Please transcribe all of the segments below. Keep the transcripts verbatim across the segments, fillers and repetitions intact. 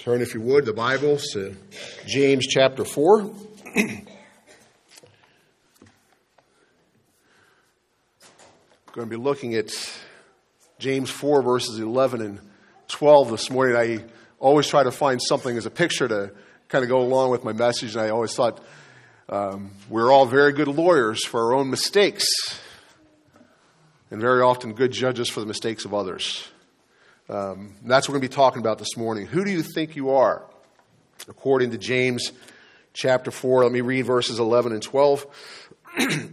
Turn, if you would, the Bibles to James chapter four. I'm going to be looking at James four, verses eleven and twelve this morning. I always try to find something as a picture to kind of go along with my message, and I always thought um, we're all very good lawyers for our own mistakes, and very often good judges for the mistakes of others. Um, that's what we're going to be talking about this morning. Who do you think you are? According to James chapter four, let me read verses eleven and twelve. It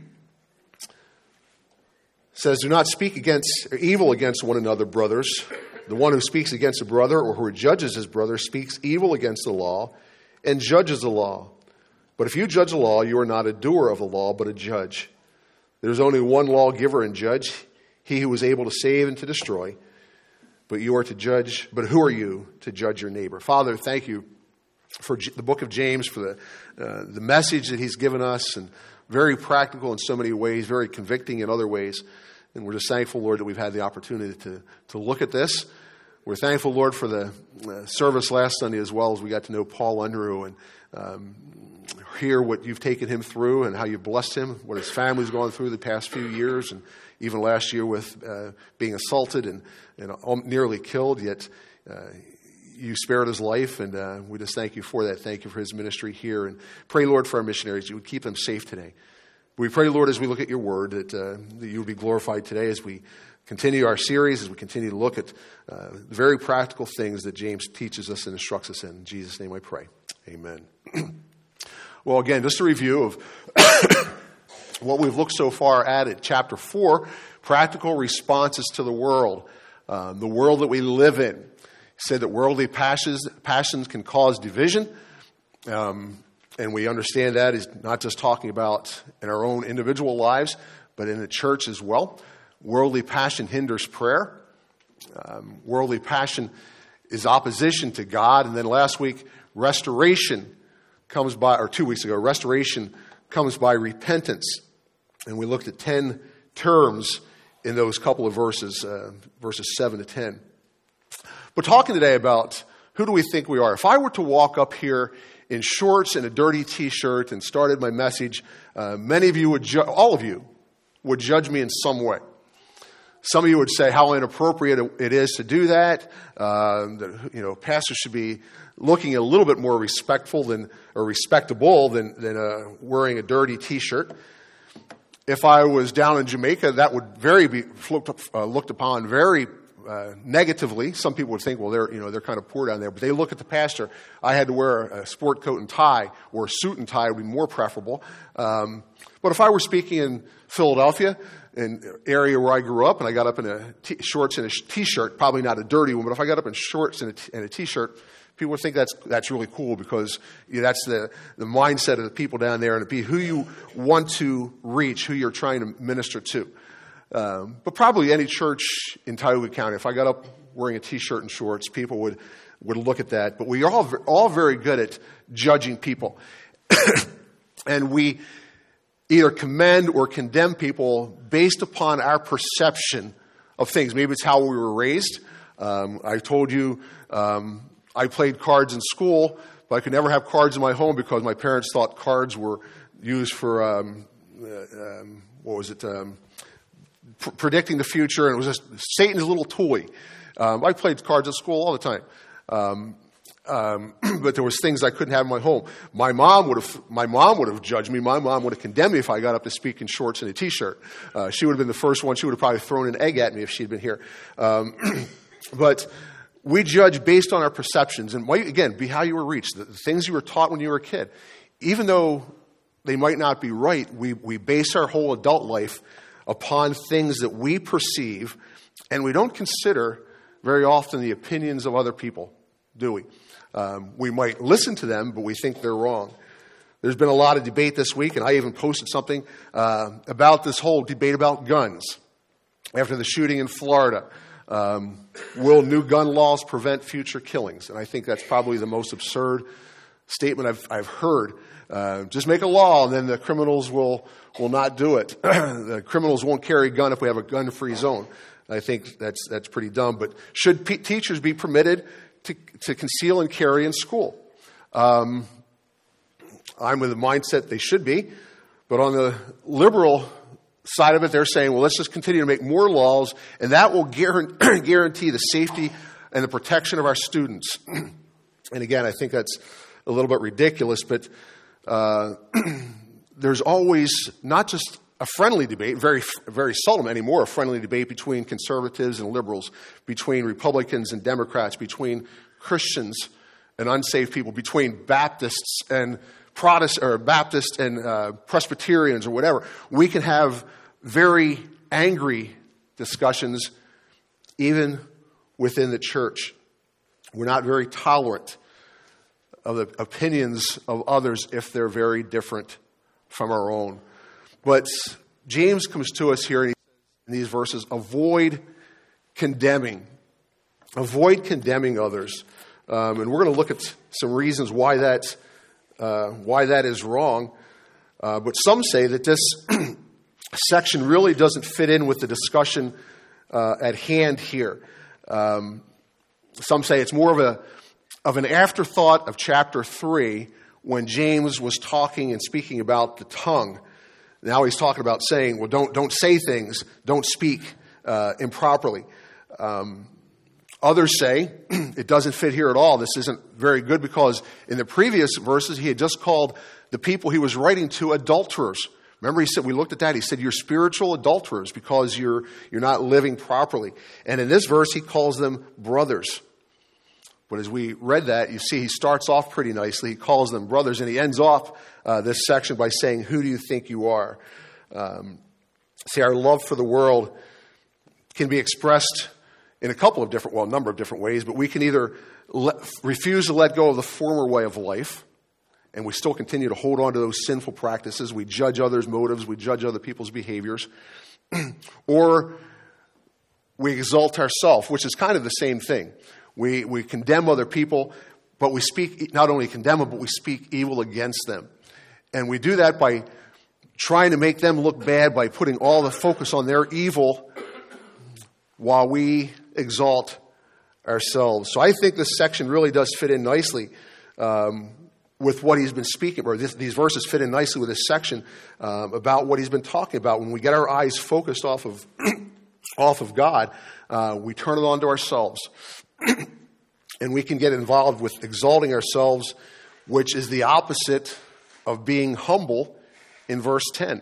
says, "Do not speak against or evil against one another, brothers. The one who speaks against a brother or who judges his brother speaks evil against the law and judges the law. But if you judge the law, you are not a doer of the law, but a judge. There is only one lawgiver and judge, he who is able to save and to destroy. But you are to judge, but who are you to judge your neighbor?" Father, thank you for the book of James, for the uh, the message that he's given us, and very practical in so many ways, very convicting in other ways. And we're just thankful, Lord, that we've had the opportunity to, to look at this. We're thankful, Lord, for the uh, service last Sunday, as well as we got to know Paul Unruh and um, hear what you've taken him through and how you've blessed him, what his family's gone through the past few years, and even last year with uh, being assaulted and, and nearly killed, yet uh, you spared his life, and uh, we just thank you for that. Thank you for his ministry here, and pray, Lord, for our missionaries. You would keep them safe today. We pray, Lord, as we look at your word, that, uh, that you would be glorified today as we continue our series, as we continue to look at uh, the very practical things that James teaches us and instructs us in. In Jesus' name I pray. Amen. Well, again, just a review of what we've looked so far at at chapter four, practical responses to the world, um, the world that we live in. He said that worldly passions, passions can cause division, um, and we understand that is not just talking about in our own individual lives, but in the church as well. Worldly passion hinders prayer. Um, worldly passion is opposition to God. And then last week, restoration comes by, or two weeks ago, restoration comes by repentance. And we looked at ten terms in those couple of verses, uh, verses seven to ten. But talking today about who do we think we are? If I were to walk up here in shorts and a dirty T-shirt and started my message, uh, many of you would, ju- all of you, would judge me in some way. Some of you would say how inappropriate it is to do that. Uh, that, you know, pastors should be looking a little bit more respectful than, or respectable than, than uh, wearing a dirty T-shirt. If I was down in Jamaica, that would very be looked, up, uh, looked upon very uh, negatively. Some people would think, well, they're you know they're kind of poor down there, but they look at the pastor. I had to wear a sport coat and tie, or a suit and tie would be more preferable. Um, but if I were speaking in Philadelphia, an area where I grew up, and I got up in a t- shorts and a T-shirt, probably not a dirty one, but if I got up in shorts and a, t- and a T-shirt, people would think that's that's really cool, because you know, that's the, the mindset of the people down there, and it'd be who you want to reach, who you're trying to minister to. Um, but probably any church in Tioga County, if I got up wearing a T-shirt and shorts, people would, would look at that. But we are all, all very good at judging people. And we either commend or condemn people based upon our perception of things. Maybe it's how we were raised. Um, I told you um, I played cards in school, but I could never have cards in my home because my parents thought cards were used for, um, uh, um, what was it, um, pr- predicting the future, and it was just Satan's little toy. Um, I played cards at school all the time. Um, Um, but there was things I couldn't have in my home. My mom would have, my mom would have judged me. My mom would have condemned me if I got up to speak in shorts and a T-shirt. Uh, she would have been the first one. She would have probably thrown an egg at me if she'd been here. Um, but we judge based on our perceptions, and again, be how you were reached, the, the things you were taught when you were a kid. Even though they might not be right, we we base our whole adult life upon things that we perceive, and we don't consider very often the opinions of other people, do we? Um, we might listen to them, but we think they're wrong. There's been a lot of debate this week, and I even posted something uh, about this whole debate about guns. After the shooting in Florida, um, will new gun laws prevent future killings? And I think that's probably the most absurd statement I've, I've heard. Uh, just make a law, and then the criminals will will not do it. The criminals won't carry a gun if we have a gun-free zone. I think that's that's pretty dumb. But should p- teachers be permitted to, to conceal and carry in school. Um, I'm with the mindset they should be, but on the liberal side of it, they're saying, well, let's just continue to make more laws, and that will guarantee the safety and the protection of our students. And again, I think that's a little bit ridiculous, but uh, there's always not just a friendly debate, very very seldom anymore, a friendly debate between conservatives and liberals, between Republicans and Democrats, between Christians and unsaved people, between Baptists and Protest or Baptists and uh, Presbyterians or whatever. We can have very angry discussions even within the church. We're not very tolerant of the opinions of others if they're very different from our own. But James comes to us here in these verses, avoid condemning. Avoid condemning others. Um, and we're going to look at some reasons why that, uh, why that is wrong. Uh, but some say that this section really doesn't fit in with the discussion uh, at hand here. Um, some say it's more of a of an afterthought of chapter three when James was talking and speaking about the tongue. Now he's talking about saying, well, don't don't say things, don't speak uh, improperly. Um, others say it doesn't fit here at all. This isn't very good because in the previous verses he had just called the people he was writing to adulterers. Remember, he said, we looked at that. He said, you're spiritual adulterers because you're you're not living properly. And in this verse, he calls them brothers. But as we read that, you see he starts off pretty nicely. He calls them brothers, and he ends off uh, this section by saying, who do you think you are? Um, see, our love for the world can be expressed in a couple of different, well, a number of different ways, but we can either let, refuse to let go of the former way of life, and we still continue to hold on to those sinful practices. We judge others' motives. We judge other people's behaviors. Or we exalt ourselves, which is kind of the same thing. We we condemn other people, but we speak, not only condemn them, but we speak evil against them. And we do that by trying to make them look bad by putting all the focus on their evil while we exalt ourselves. So I think this section really does fit in nicely um, with what he's been speaking, or this, these verses fit in nicely with this section um, about what he's been talking about. When we get our eyes focused off of off of God, uh, we turn it on to ourselves. And we can get involved with exalting ourselves, which is the opposite of being humble in verse ten.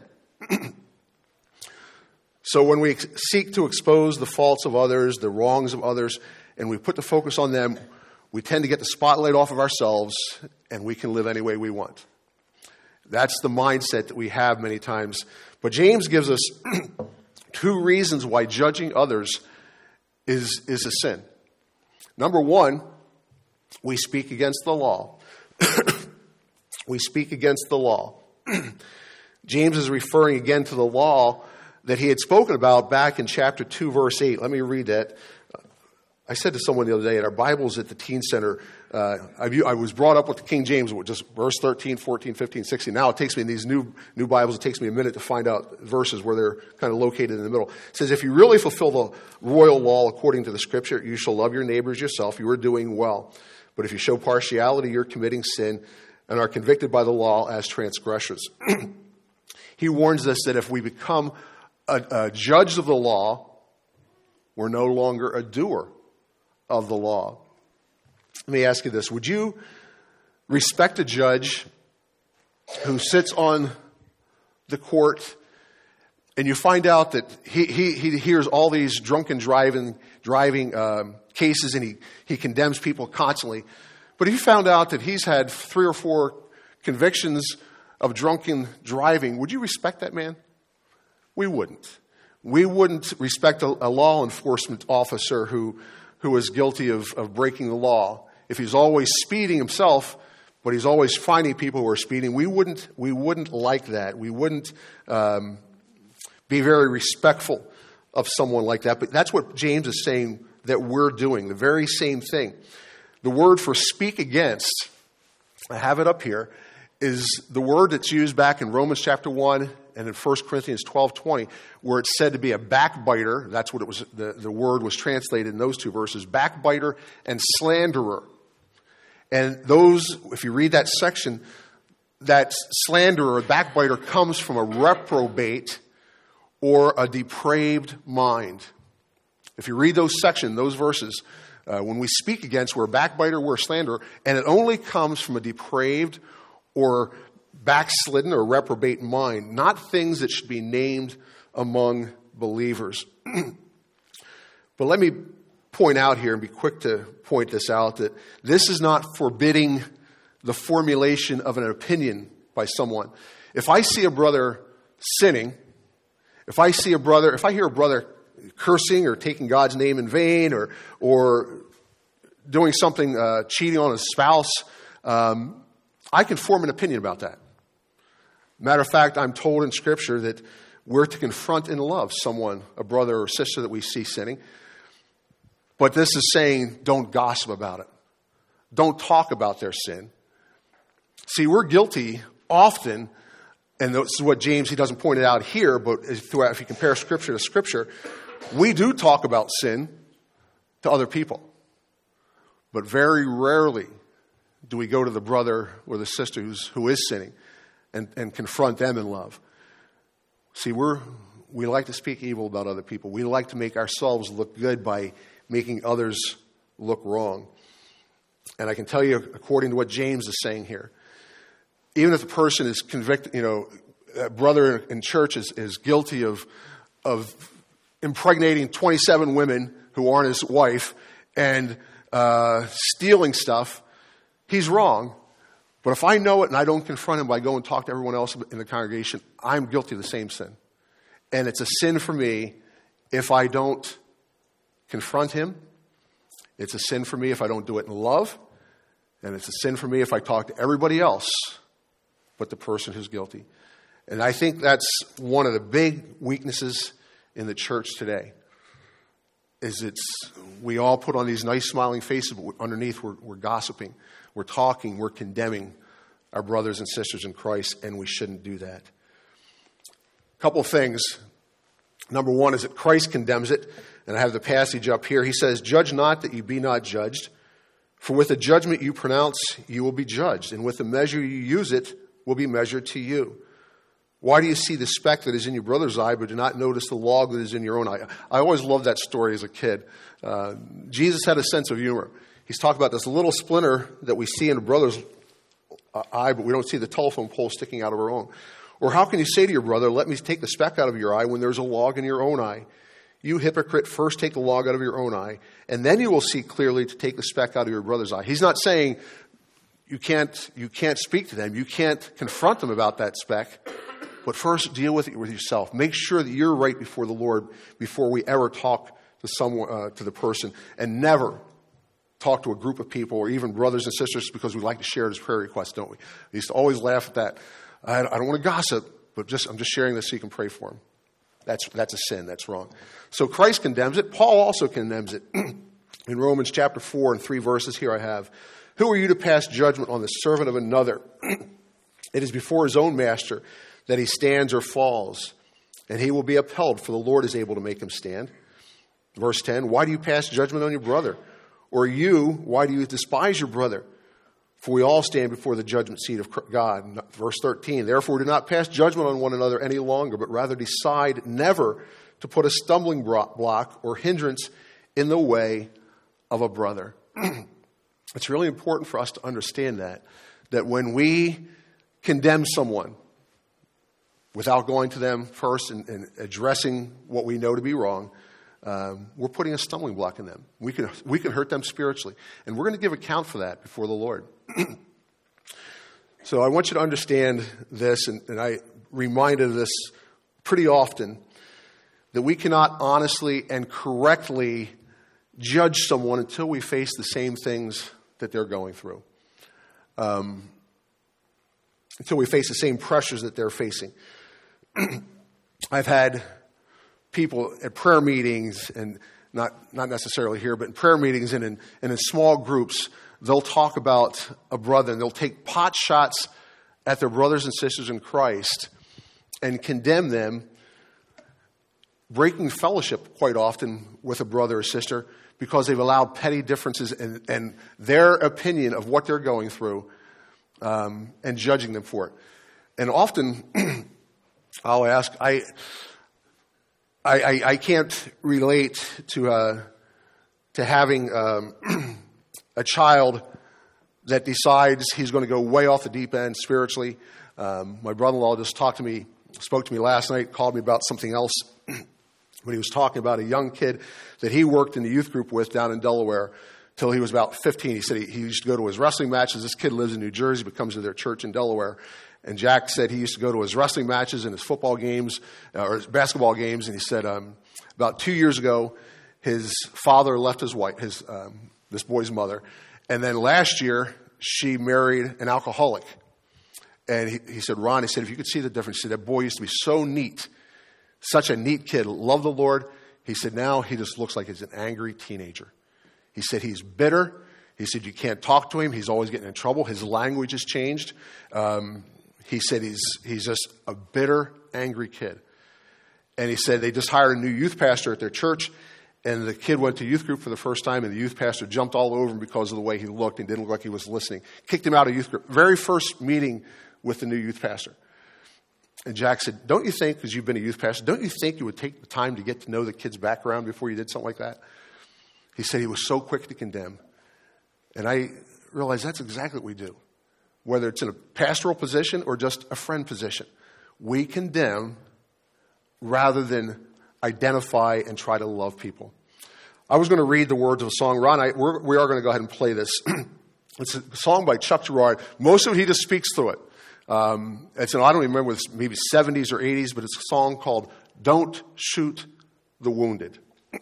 So when we seek to expose the faults of others, the wrongs of others, and we put the focus on them, we tend to get the spotlight off of ourselves, and we can live any way we want. That's the mindset that we have many times. But James gives us two reasons why judging others is, is a sin. Number one, we speak against the law. We speak against the law. James is referring again to the law that he had spoken about back in chapter two, verse eight. Let me read that. I said to someone the other day, in our Bibles at the Teen Center, uh, I, I was brought up with the King James, just verse thirteen, fourteen, fifteen, sixteen. Now it takes me in these new new Bibles, it takes me a minute to find out verses where they're kind of located in the middle. It says, if you really fulfill the royal law according to the Scripture, you shall love your neighbors yourself, you are doing well. But if you show partiality, you're committing sin and are convicted by the law as transgressors. He warns us that if we become a, a judge of the law, we're no longer a doer of the law. Let me ask you this. Would you respect a judge who sits on the court and you find out that he he, he hears all these drunken driving driving um, cases and he, he condemns people constantly, but if you found out that he's had three or four convictions of drunken driving, would you respect that man? We wouldn't. We wouldn't respect a, a law enforcement officer who who is guilty of, of breaking the law. If he's always speeding himself, but he's always finding people who are speeding, we wouldn't we wouldn't like that. We wouldn't um, be very respectful of someone like that. But that's what James is saying that we're doing, the very same thing. The word for speak against, I have it up here, is the word that's used back in Romans chapter one and in First Corinthians twelve twenty, where it's said to be a backbiter, that's what it was, the, the word was translated in those two verses, backbiter and slanderer. And those, if you read that section, that slanderer or backbiter comes from a reprobate or a depraved mind. If you read those sections, those verses, uh, when we speak against, we're a backbiter, we're a slanderer, and it only comes from a depraved or backslidden or reprobate mind, not things that should be named among believers. But let me point out here and be quick to point this out, that this is not forbidding the formulation of an opinion by someone. If I see a brother sinning, if I see a brother, if I hear a brother cursing or taking God's name in vain or or doing something, uh, cheating on his spouse, um, I can form an opinion about that. Matter of fact, I'm told in Scripture that we're to confront in love someone, a brother or sister that we see sinning. But this is saying don't gossip about it. Don't talk about their sin. See, we're guilty often, and this is what James, he doesn't point it out here, but if you compare Scripture to Scripture, we do talk about sin to other people. But very rarely do we go to the brother or the sister who's, who is sinning and, and confront them in love. See, we're, we like to speak evil about other people. We like to make ourselves look good by making others look wrong. And I can tell you, according to what James is saying here, even if the person is convicted, you know, a brother in church is, is guilty of, of impregnating twenty-seven women who aren't his wife and uh, stealing stuff, he's wrong. But if I know it and I don't confront him by going and talk to everyone else in the congregation, I'm guilty of the same sin. And it's a sin for me if I don't confront him. It's a sin for me if I don't do it in love. And it's a sin for me if I talk to everybody else but the person who's guilty. And I think that's one of the big weaknesses in the church today. Is it's, we all put on these nice smiling faces, but underneath we're, we're gossiping, we're talking, we're condemning our brothers and sisters in Christ, and we shouldn't do that. A couple of things. Number one is that Christ condemns it, and I have the passage up here. He says, "Judge not that you be not judged, for with the judgment you pronounce, you will be judged, and with the measure you use it will be measured to you. Why do you see the speck that is in your brother's eye, but do not notice the log that is in your own eye?" I always loved that story as a kid. Uh, Jesus had a sense of humor. He's talking about this little splinter that we see in a brother's eye, but we don't see the telephone pole sticking out of our own. Or how can you say to your brother, "Let me take the speck out of your eye," when there's a log in your own eye? You hypocrite, first take the log out of your own eye, and then you will see clearly to take the speck out of your brother's eye. He's not saying you can't, you can't speak to them. You can't confront them about that speck. But first, deal with it with yourself. Make sure that you're right before the Lord before we ever talk to someone, uh, to the person, and never talk to a group of people or even brothers and sisters because we like to share it as prayer requests, don't we? We used to always laugh at that. I, I don't want to gossip, but just I'm just sharing this so you can pray for them. That's that's a sin. That's wrong. So Christ condemns it. Paul also condemns it. In Romans chapter four and three verses here I have, "Who are you to pass judgment on the servant of another? It is before his own master that he stands or falls, and he will be upheld, for the Lord is able to make him stand." Verse ten, "Why do you pass judgment on your brother? Or you, why do you despise your brother? For we all stand before the judgment seat of God." Verse thirteen, "Therefore do not pass judgment on one another any longer, but rather decide never to put a stumbling block or hindrance in the way of a brother." It's really important for us to understand that, that when we condemn someone without going to them first and, and addressing what we know to be wrong, um, we're putting a stumbling block in them. We can, we can hurt them spiritually. And we're going to give account for that before the Lord. So I want you to understand this, and, and I reminded this pretty often, that we cannot honestly and correctly judge someone until we face the same things that they're going through. Um, until we face the same pressures that they're facing. I've had people at prayer meetings, and not not necessarily here, but in prayer meetings and in, and in small groups, they'll talk about a brother, and they'll take pot shots at their brothers and sisters in Christ and condemn them, breaking fellowship quite often with a brother or sister because they've allowed petty differences and, and their opinion of what they're going through um, and judging them for it. And often I'll ask, I, I, I, I can't relate to uh, to having um, a child that decides he's going to go way off the deep end spiritually. Um, my brother-in-law just talked to me, spoke to me last night, called me about something else when he was talking about a young kid that he worked in the youth group with down in Delaware till he was about fifteen. He said he, he used to go to his wrestling matches. This kid lives in New Jersey, but comes to their church in Delaware. And Jack said he used to go to his wrestling matches and his football games, uh, or his basketball games. And he said um, about two years ago, his father left his wife, his um, this boy's mother. And then last year, she married an alcoholic. And he, he said, Ron, he said, if you could see the difference, he said, that boy used to be so neat, such a neat kid, loved the Lord. He said, now he just looks like he's an angry teenager. He said, he's bitter. He said, you can't talk to him. He's always getting in trouble. His language has changed. Um, he said, he's, he's just a bitter, angry kid. And he said, they just hired a new youth pastor at their church. And the kid went to youth group for the first time, and the youth pastor jumped all over him because of the way he looked and didn't look like he was listening. Kicked him out of youth group. Very first meeting with the new youth pastor. And Jack said, don't you think, because you've been a youth pastor, don't you think you would take the time to get to know the kid's background before you did something like that? He said he was so quick to condemn. And I realized that's exactly what we do. Whether it's in a pastoral position or just a friend position. We condemn rather than identify and try to love people. I was going to read the words of a song. Ron, I, we're, we are going to go ahead and play this. It's a song by Chuck Girard. Most of it, he just speaks through it. Um, it's an, I don't even remember, it's maybe seventies or eighties, but it's a song called Don't Shoot the Wounded.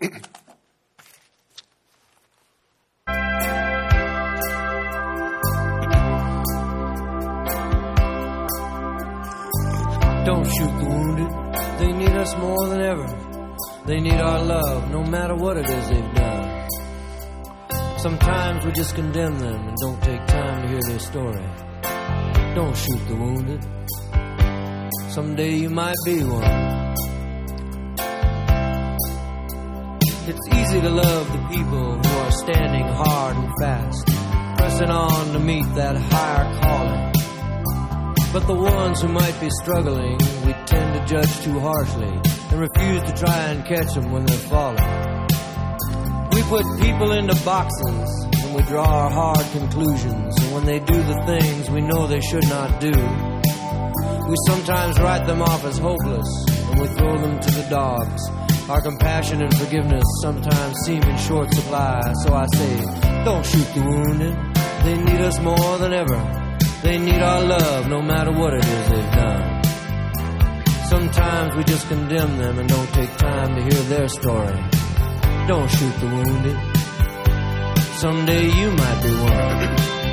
Don't shoot the wounded. They need us more than ever. They need our love, no matter what it is they've done. Sometimes we just condemn them and don't take time to hear their story. Don't shoot the wounded. Someday you might be one. It's easy to love the people who are standing hard and fast, pressing on to meet that higher calling. But the ones who might be struggling, we tend to judge too harshly and refuse to try and catch them when they're falling. We put people into boxes and we draw our hard conclusions, and when they do the things we know they should not do, we sometimes write them off as hopeless and we throw them to the dogs. Our compassion and forgiveness sometimes seem in short supply, so I say, don't shoot the wounded. They need us more than ever. They need our love, no matter what it is they've done. Sometimes we just condemn them and don't take time to hear their story. Don't shoot the wounded. Someday you might be one.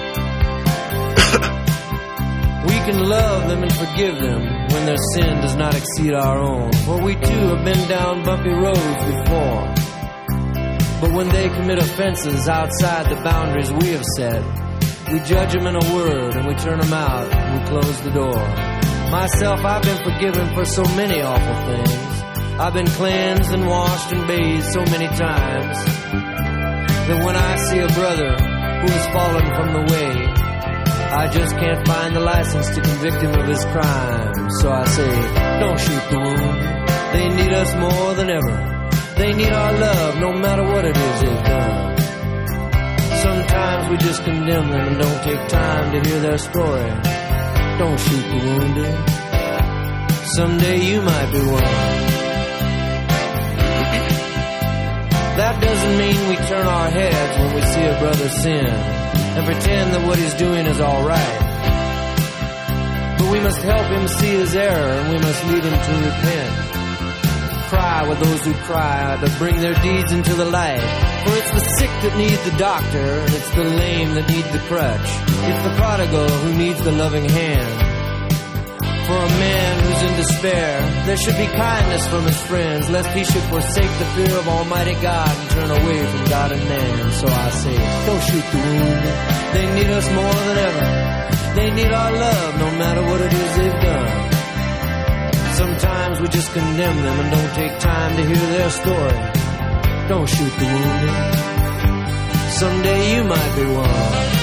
We can love them and forgive them when their sin does not exceed our own. For we too have been down bumpy roads before. But when they commit offenses outside the boundaries we have set, we judge them in a word and we turn them out and we close the door. Myself, I've been forgiven for so many awful things. I've been cleansed and washed and bathed so many times that when I see a brother who has fallen from the way, I just can't find the license to convict him of his crime. So I say, don't shoot the wounded. They need us more than ever. They need our love no matter what it is they've done. Sometimes we just condemn them and don't take time to hear their story. Don't shoot the wounded. Someday you might be one. That doesn't mean we turn our heads when we see a brother sin and pretend that what he's doing is all right. But we must help him see his error and we must lead him to repent. Cry with those who cry, to bring their deeds into the light. For it's the sick that need the doctor, and it's the lame that need the crutch. It's the prodigal who needs the loving hand. For a man who's in despair, there should be kindness from his friends, lest he should forsake the fear of Almighty God and turn away from God and man. So I say, don't shoot the wounded. They need us more than ever. They need our love, no matter what it is they've done. Sometimes we just condemn them and don't take time to hear their story. Don't shoot the wounded. Someday you might be one.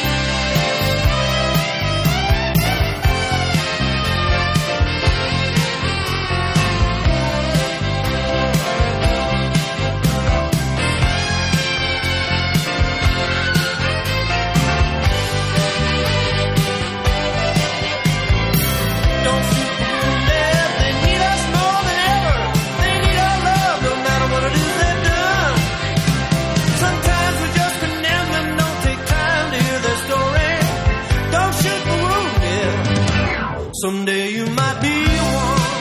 Someday you might be one.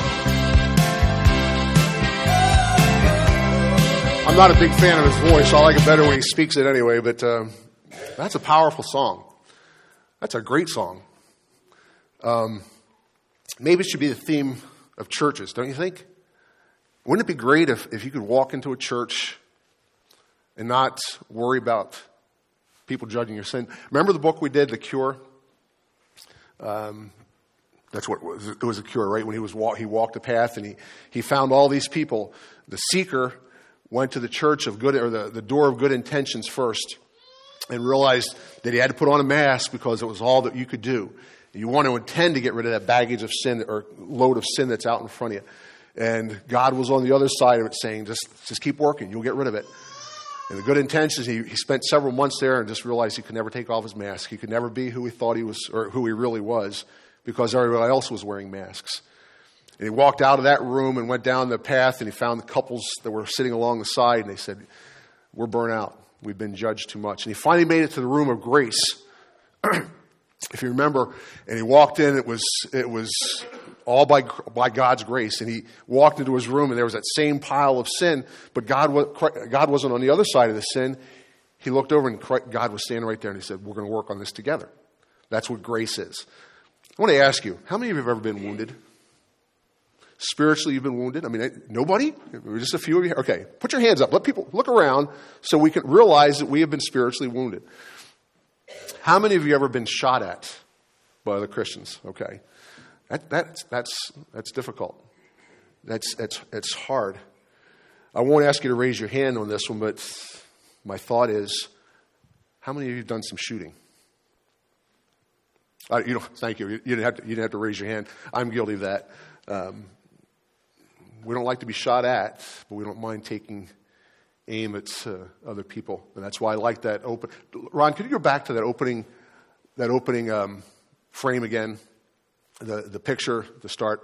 I'm not a big fan of his voice. I like it better when he speaks it anyway, but uh, that's a powerful song. That's a great song. Um, maybe it should be the theme of churches, don't you think? Wouldn't it be great if, if you could walk into a church and not worry about people judging your sin? Remember the book we did, The Cure? Um... That's what it was. It was a cure, right? When he was walk, he walked the path and he, he found all these people. The seeker went to the church of good, or the, the door of good intentions first, and realized that he had to put on a mask because it was all that you could do. You want to intend to get rid of that baggage of sin or load of sin that's out in front of you. And God was on the other side of it saying, just, just keep working. You'll get rid of it. And the good intentions, he, he spent several months there and just realized he could never take off his mask. He could never be who he thought he was, or who he really was, because everybody else was wearing masks. And he walked out of that room and went down the path, and he found the couples that were sitting along the side, and they said, we're burnt out. We've been judged too much. And he finally made it to the room of grace. If you remember, and he walked in, it was it was all by by God's grace. And he walked into his room, and there was that same pile of sin, but God was, God wasn't on the other side of the sin. He looked over, and God was standing right there, and he said, we're going to work on this together. That's what grace is. I want to ask you, how many of you have ever been wounded? Spiritually, you've been wounded? I mean, nobody? Just a few of you? Okay, put your hands up. Let people look around so we can realize that we have been spiritually wounded. How many of you have ever been shot at by other Christians? Okay, that, that's that's that's difficult. That's that's that's hard. I won't ask you to raise your hand on this one, but my thought is, how many of you have done some shooting? Uh, you know, thank you. You didn't have to, you didn't have to raise your hand. I'm guilty of that. Um, we don't like to be shot at, but we don't mind taking aim at uh, other people, and that's why I like that open. Ron, could you go back to that opening, that opening um, frame again? The the picture to start.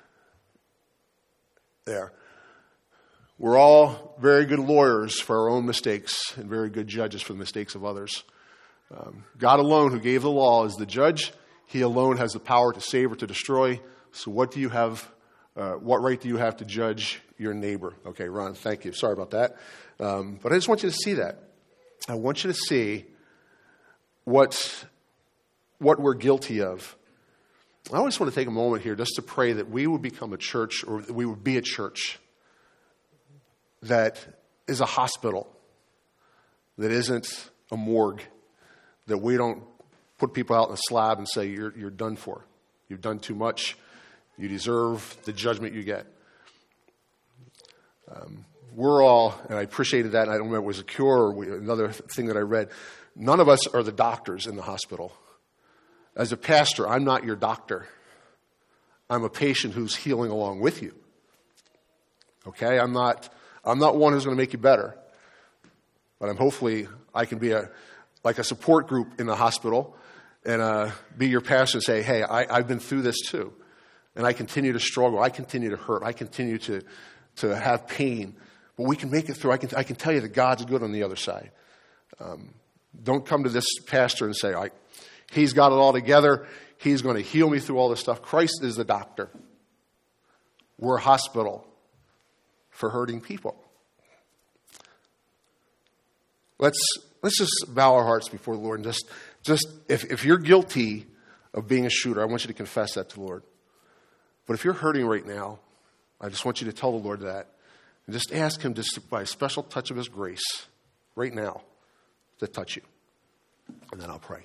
There. We're all very good lawyers for our own mistakes and very good judges for the mistakes of others. Um, God alone, who gave the law, is the judge. He alone has the power to save or to destroy. So what do you have, uh, what right do you have to judge your neighbor? Okay, Ron, thank you. Sorry about that. Um, but I just want you to see that. I want you to see what, what we're guilty of. I just want to take a moment here just to pray that we would become a church, or that we would be a church that is a hospital, that isn't a morgue, that we don't put people out in a slab and say, you're, you're done for. You've done too much. You deserve the judgment you get. Um, we're all, and I appreciated that, and I don't remember if it was a cure or we, another thing that I read, none of us are the doctors in the hospital. As a pastor, I'm not your doctor. I'm a patient who's healing along with you. Okay? I'm not, I'm not one who's going to make you better. But I'm hopefully, I can be a, like a support group in the hospital and uh, be your pastor and say, hey, I, I've been through this too. And I continue to struggle. I continue to hurt. I continue to, to have pain. But we can make it through. I can, I can tell you that God's good on the other side. Um, don't come to this pastor and say, I, he's got it all together. He's going to heal me through all this stuff. Christ is the doctor. We're a hospital for hurting people. Let's let's just bow our hearts before the Lord and just just if, if you're guilty of being a shooter, I want you to confess that to the Lord. But if you're hurting right now, I just want you to tell the Lord that and just ask him just by a special touch of his grace right now to touch you. And then I'll pray.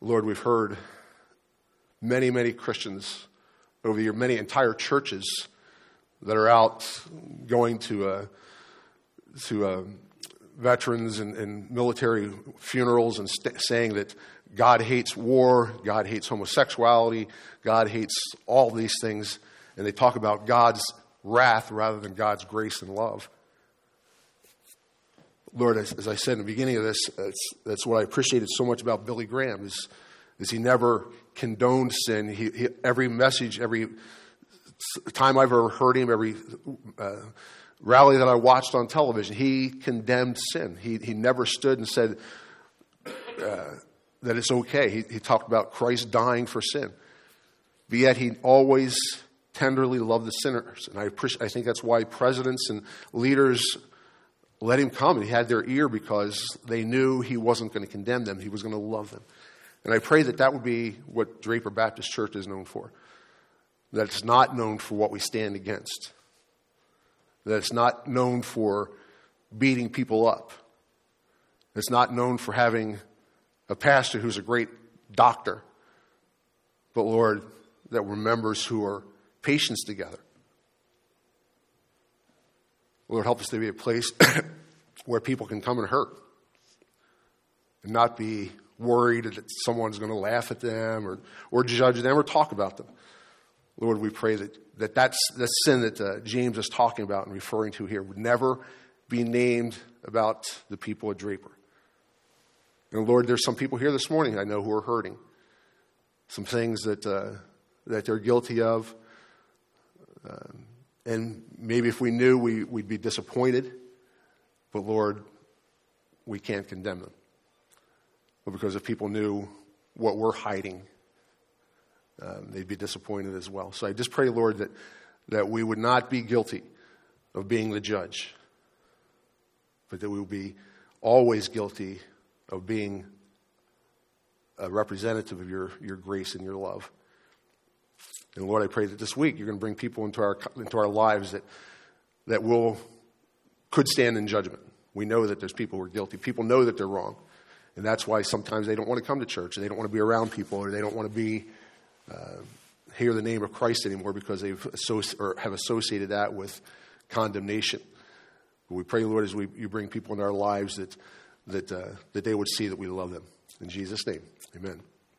Lord, we've heard many, many Christians over the year, many entire churches that are out going to uh, to uh, veterans and, and military funerals and st- saying that God hates war, God hates homosexuality, God hates all these things, and they talk about God's wrath rather than God's grace and love. Lord, as, as I said in the beginning of this, that's, that's what I appreciated so much about Billy Graham, is, is he never condoned sin. He, he, every message, every time I've ever heard him, every uh, rally that I watched on television, he condemned sin. He, he never stood and said uh, that it's okay. He, he talked about Christ dying for sin. But yet he always tenderly loved the sinners. And I, appreciate, I think that's why presidents and leaders let him come, and he had their ear because they knew he wasn't going to condemn them. He was going to love them. And I pray that that would be what Draper Baptist Church is known for. That it's not known for what we stand against. That it's not known for beating people up. It's not known for having a pastor who's a great doctor. But Lord, that we're members who are patients together. Lord, help us to be a place where people can come and hurt and not be worried that someone's going to laugh at them or, or judge them or talk about them. Lord, we pray that, that that's the sin that uh, James is talking about and referring to here would never be named about the people at Draper. And Lord, there's some people here this morning I know who are hurting. Some things that uh, that they're guilty of. Um, and maybe if we knew, we, we'd be disappointed. But Lord, we can't condemn them. But because if people knew what we're hiding, um, they'd be disappointed as well. So I just pray, Lord, that, that we would not be guilty of being the judge, but that we would be always guilty of being a representative of your, your grace and your love. And Lord, I pray that this week you're going to bring people into our into our lives that that will could stand in judgment. We know that there's people who are guilty. People know that they're wrong. And that's why sometimes they don't want to come to church, and they don't want to be around people, or they don't want to be uh, hear the name of Christ anymore because they've associ- or have associated that with condemnation. But we pray, Lord, as we you bring people into our lives that that uh, that they would see that we love them. In Jesus' name, amen.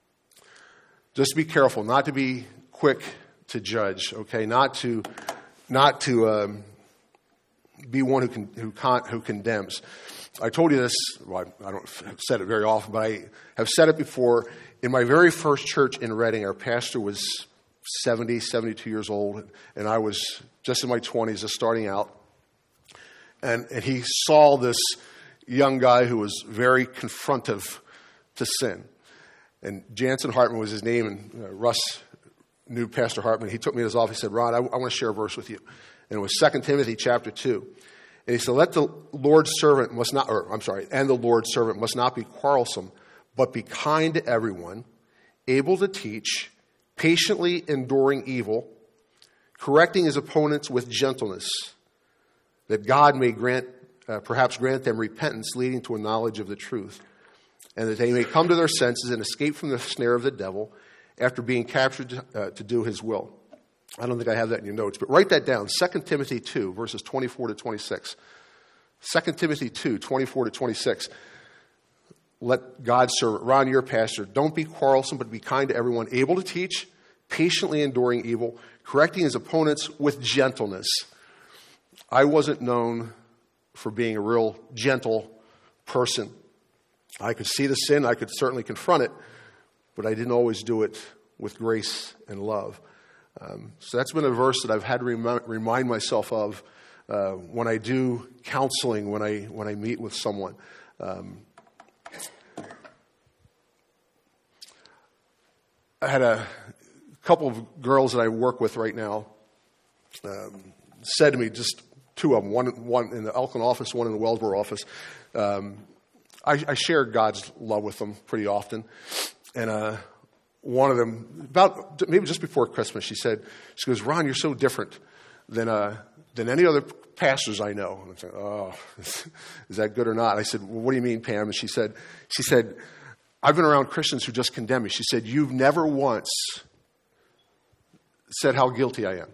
Just be careful not to be quick to judge, okay? Not to, not to um, be one who can, who con- who condemns. I told you this. Well, I don't have said it very often, but I have said it before. In my very first church in Reading, our pastor was seventy, seventy-two years old, and I was just in my twenties, just starting out. And and he saw this young guy who was very confrontive to sin. And Jansen Hartman was his name, and uh, Russ knew Pastor Hartman. He took me to his office. He said, Ron, I, I want to share a verse with you. And it was Second Timothy chapter two. And he said, let the Lord's servant must not, or I'm sorry, and the Lord's servant must not be quarrelsome, but be kind to everyone, able to teach, patiently enduring evil, correcting his opponents with gentleness, that God may grant, uh, perhaps grant them repentance leading to a knowledge of the truth, and that they may come to their senses and escape from the snare of the devil after being captured uh, to do his will. I don't think I have that in your notes, but write that down. Second Timothy two, verses twenty-four to twenty-six. Second Timothy two, twenty-four to twenty-six. Let God's servant, Ron, your pastor, don't be quarrelsome, but be kind to everyone, able to teach, patiently enduring evil, correcting his opponents with gentleness. I wasn't known for being a real gentle person. I could see the sin, I could certainly confront it, but I didn't always do it with grace and love. Um, so that's been a verse that I've had to rem- remind myself of uh, when I do counseling, when I when I meet with someone. Um, I had a couple of girls that I work with right now um, said to me, just two of them, one, one in the Elkland office, one in the Wellsboro office. Um, I, I share God's love with them pretty often. And uh, one of them, about maybe just before Christmas, she said, she goes, Ron, you're so different than uh, than any other pastors I know. And I said, oh, is that good or not? I said, well, what do you mean, Pam? And she said, she said, I've been around Christians who just condemn me. She said, you've never once said how guilty I am.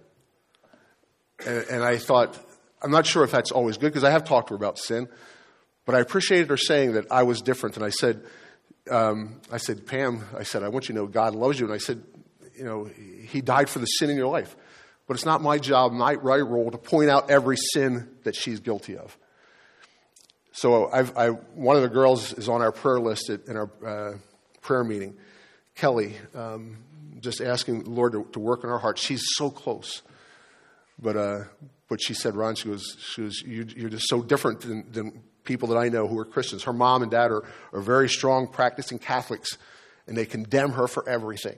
And, and I thought, I'm not sure if that's always good, because I have talked to her about sin, but I appreciated her saying that I was different. And I said, um, I said, Pam, I said, I want you to know God loves you. And I said, you know, he died for the sin in your life. But it's not my job, my right role to point out every sin that she's guilty of. So I've, I, one of the girls is on our prayer list at, in our uh, prayer meeting, Kelly, um, just asking the Lord to, to work in our hearts. She's so close. But uh, but she said, Ron, she goes, she goes you, you're just so different than, than people that I know who are Christians. Her mom and dad are, are very strong, practicing Catholics, and they condemn her for everything.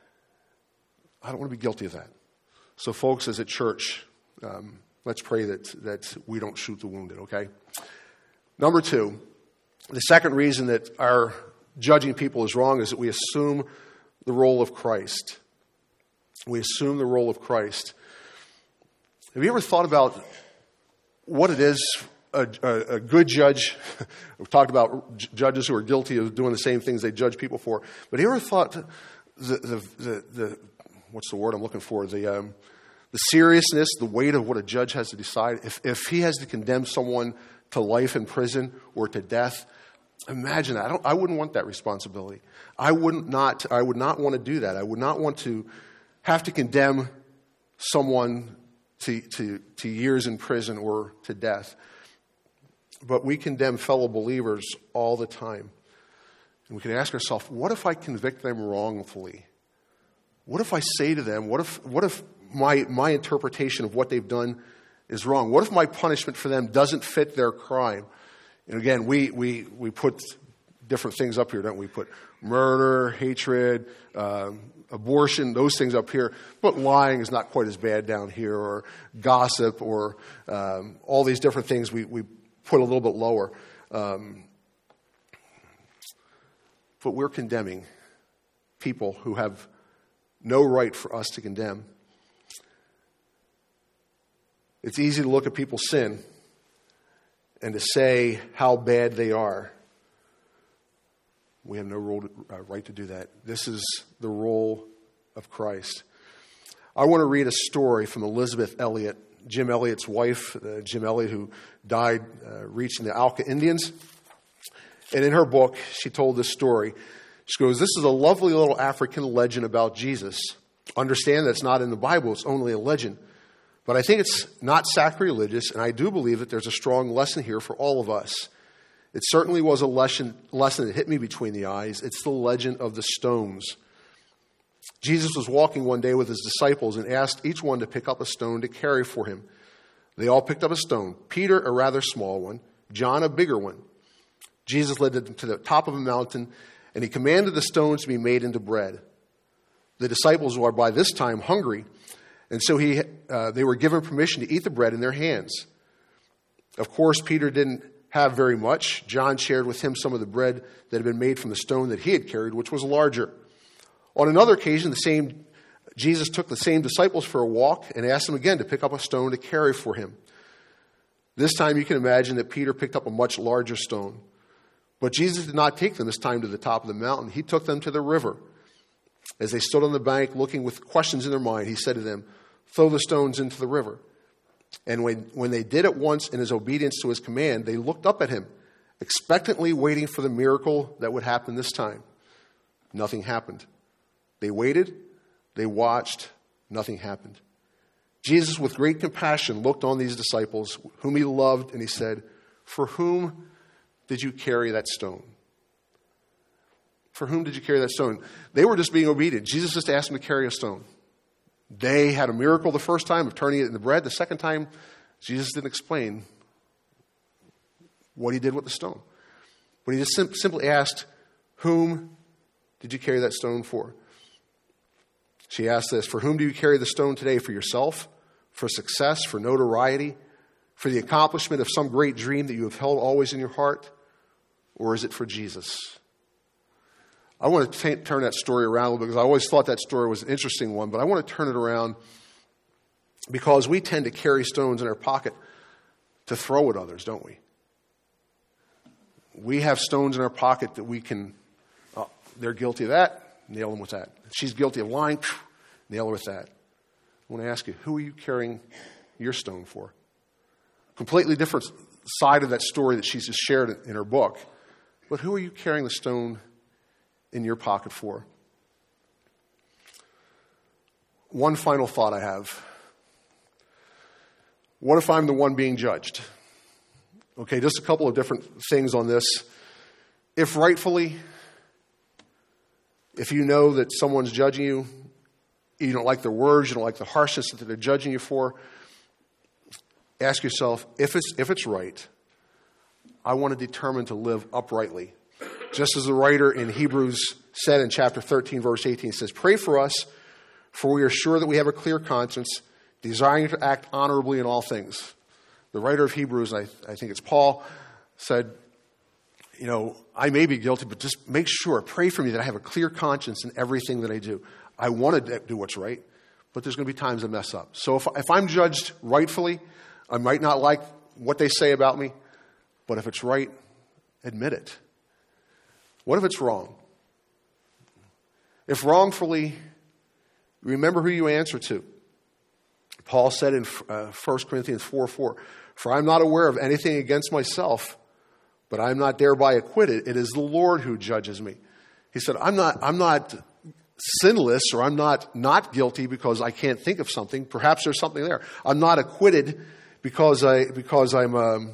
I don't want to be guilty of that. So folks, as a church, um, let's pray that that we don't shoot the wounded, okay? Number two, the second reason that our judging people is wrong is that we assume the role of Christ. We assume the role of Christ. Have you ever thought about what it is a, a, a good judge? We've talked about j- judges who are guilty of doing the same things they judge people for. But have you ever thought the, the, the, the what's the word I'm looking for? The, um, the seriousness, the weight of what a judge has to decide. If, if he has to condemn someone to life in prison or to death, imagine that. I, don't, I wouldn't want that responsibility. I wouldn't not. I would not want to do that. I would not want to have to condemn someone to, to, to years in prison or to death. But we condemn fellow believers all the time. And we can ask ourselves, what if I convict them wrongfully? What if I say to them, what if what if my my interpretation of what they've done is wrong? What if my punishment for them doesn't fit their crime? And again, we we, we put different things up here, don't we? We put murder, hatred, um, abortion, those things up here. But lying is not quite as bad down here, or gossip, or um, all these different things we, we put a little bit lower. Um, but we're condemning people who have no right for us to condemn. It's easy to look at people's sin and to say how bad they are. We have no role to, uh, right to do that. This is the role of Christ. I want to read a story from Elizabeth Elliot, Jim Elliot's wife, uh, Jim Elliot, who died uh, reaching the Auca Indians. And in her book, she told this story. She goes, this is a lovely little African legend about Jesus. Understand that it's not in the Bible, it's only a legend. But I think it's not sacrilegious, and I do believe that there's a strong lesson here for all of us. It certainly was a lesson, lesson that hit me between the eyes. It's the legend of the stones. Jesus was walking one day with his disciples and asked each one to pick up a stone to carry for him. They all picked up a stone. Peter, a rather small one. John, a bigger one. Jesus led them to the top of a mountain, and he commanded the stones to be made into bread. The disciples were by this time hungry, and so he, uh, they were given permission to eat the bread in their hands. Of course, Peter didn't have very much. John shared with him some of the bread that had been made from the stone that he had carried, which was larger. On another occasion, the same Jesus took the same disciples for a walk and asked them again to pick up a stone to carry for him. This time you can imagine that Peter picked up a much larger stone. But Jesus did not take them this time to the top of the mountain. He took them to the river. As they stood on the bank looking with questions in their mind, he said to them, throw the stones into the river. And when, when they did at once in his obedience to his command, they looked up at him, expectantly waiting for the miracle that would happen this time. Nothing happened. They waited, they watched, nothing happened. Jesus, with great compassion, looked on these disciples, whom he loved, and he said, for whom did you carry that stone? For whom did you carry that stone? They were just being obedient. Jesus just asked them to carry a stone. They had a miracle the first time of turning it into bread. The second time, Jesus didn't explain what he did with the stone. But he just sim- simply asked, whom did you carry that stone for? She asked this, for whom do you carry the stone today? For yourself? For success? For notoriety? For the accomplishment of some great dream that you have held always in your heart? Or is it for Jesus? I want to t- turn that story around a little bit because I always thought that story was an interesting one, but I want to turn it around because we tend to carry stones in our pocket to throw at others, don't we? We have stones in our pocket that we can Oh, they're guilty of that, nail them with that. She's guilty of lying, nail her with that. I want to ask you, who are you carrying your stone for? Completely different side of that story that she's just shared in her book. But who are you carrying the stone in your pocket for? One final thought I have. What if I'm the one being judged? Okay, just a couple of different things on this. If rightfully, if you know that someone's judging you, you don't like their words, you don't like the harshness that they're judging you for, ask yourself, if it's if it's right, I want to determine to live uprightly. Just as the writer in Hebrews said in chapter thirteen, verse eighteen, it says, pray for us, for we are sure that we have a clear conscience, desiring to act honorably in all things. The writer of Hebrews, I, I think it's Paul, said, you know, I may be guilty, but just make sure, pray for me that I have a clear conscience in everything that I do. I want to do what's right, but there's going to be times I mess up. So if, if I'm judged rightfully, I might not like what they say about me, but if it's right, admit it. What if it's wrong? If wrongfully, remember who you answer to. Paul said in uh, First Corinthians four four, for I'm not aware of anything against myself, but I'm not thereby acquitted. It is the Lord who judges me. He said, I'm not, I'm not sinless, or I'm not not guilty because I can't think of something. Perhaps there's something there. I'm not acquitted because I because I'm um,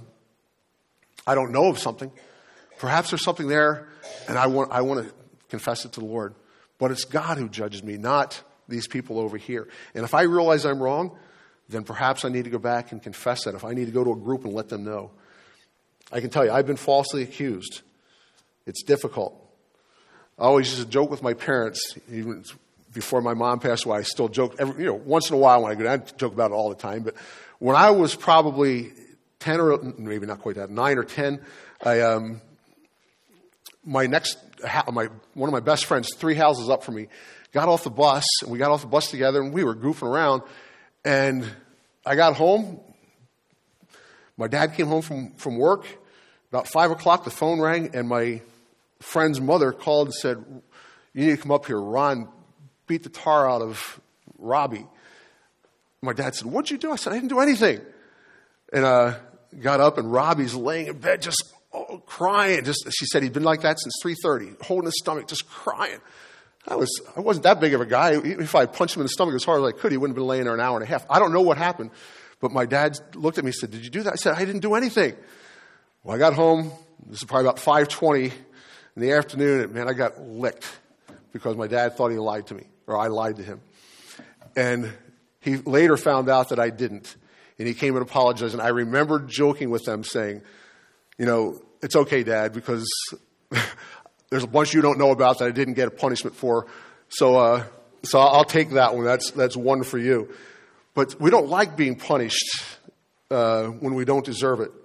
I don't know of something. Perhaps there's something there, and I want I want to confess it to the Lord. But it's God who judges me, not these people over here. And if I realize I'm wrong, then perhaps I need to go back and confess that. If I need to go to a group and let them know. I can tell you, I've been falsely accused. It's difficult. I always used to joke with my parents, even before my mom passed away. I still joke, every, you know, once in a while when I go down, I joke about it all the time. But when I was probably ten or maybe not quite that, nine or ten, I, um, my next, my one of my best friends, three houses up from me, got off the bus, and we got off the bus together, and we were goofing around. And I got home. My dad came home from, from work. About five o'clock, the phone rang, and my friend's mother called and said, you need to come up here. Ron beat the tar out of Robbie. My dad said, what'd you do? I said, I didn't do anything. And uh, got up, and Robbie's laying in bed just oh, crying. Just She said he'd been like that since three thirty, holding his stomach, just crying. I, was, I wasn't that big of a guy. If I punched him in the stomach as hard as I could, he wouldn't have been laying there an hour and a half. I don't know what happened. But my dad looked at me and said, did you do that? I said, I didn't do anything. Well, I got home. This is probably about five twenty in the afternoon. And, man, I got licked because my dad thought he lied to me, or I lied to him. And he later found out that I didn't. And he came and apologized. And I remember joking with them saying, you know, it's okay, Dad, because there's a bunch you don't know about that I didn't get a punishment for. So uh, so I'll take that one. That's, that's one for you. But we don't like being punished uh, when we don't deserve it.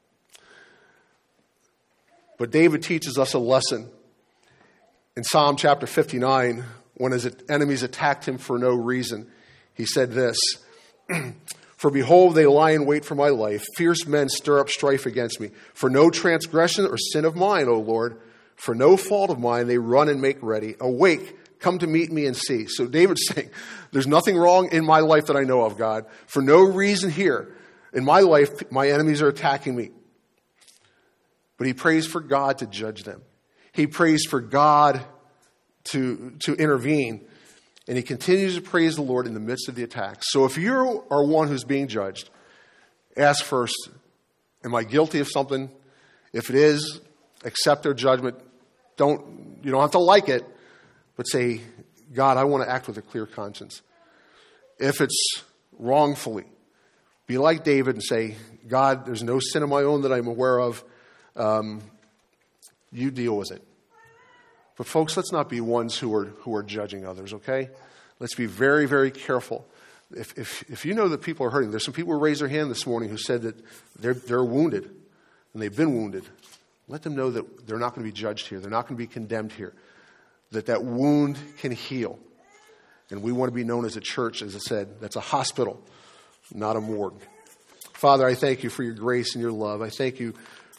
But David teaches us a lesson in Psalm chapter fifty-nine, when his enemies attacked him for no reason. He said this, for behold, they lie in wait for my life. Fierce men stir up strife against me. For no transgression or sin of mine, O Lord, for no fault of mine, they run and make ready. Awake. Come to meet me and see. So David's saying, there's nothing wrong in my life that I know of, God. For no reason here in my life, my enemies are attacking me. But he prays for God to judge them. He prays for God to, to intervene. And he continues to praise the Lord in the midst of the attack. So if you are one who's being judged, ask first, am I guilty of something? If it is, accept their judgment. Don't, you don't have to like it. But say, God, I want to act with a clear conscience. If it's wrongfully, be like David and say, God, there's no sin of my own that I'm aware of. Um, you deal with it. But folks, let's not be ones who are who are judging others, okay? Let's be very, very careful. If if if you know that people are hurting, there's some people who raised their hand this morning who said that they're they're wounded, and they've been wounded. Let them know that they're not going to be judged here. They're not going to be condemned here. That that wound can heal. And we want to be known as a church, as I said, that's a hospital, not a morgue. Father, I thank you for your grace and your love. I thank you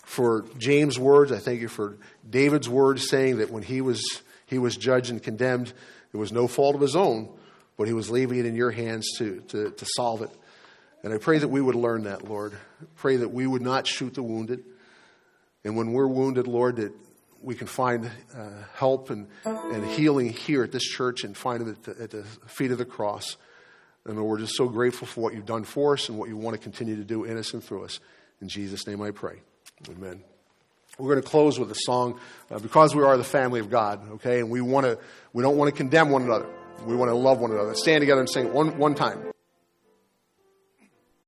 for James' words. I thank you for David's words saying that when he was he was judged and condemned, it was no fault of his own, but he was leaving it in your hands to, to, to solve it. And I pray that we would learn that, Lord. I pray that we would not shoot the wounded. And when we're wounded, Lord, that we can find uh, help and, and healing here at this church and find it at the, at the feet of the cross. And we're just so grateful for what you've done for us and what you want to continue to do in us and through us. In Jesus' name I pray. Amen. We're going to close with a song uh, because we are the family of God, okay? And we want to, we don't want to condemn one another. We want to love one another. Stand together and sing it one, one time.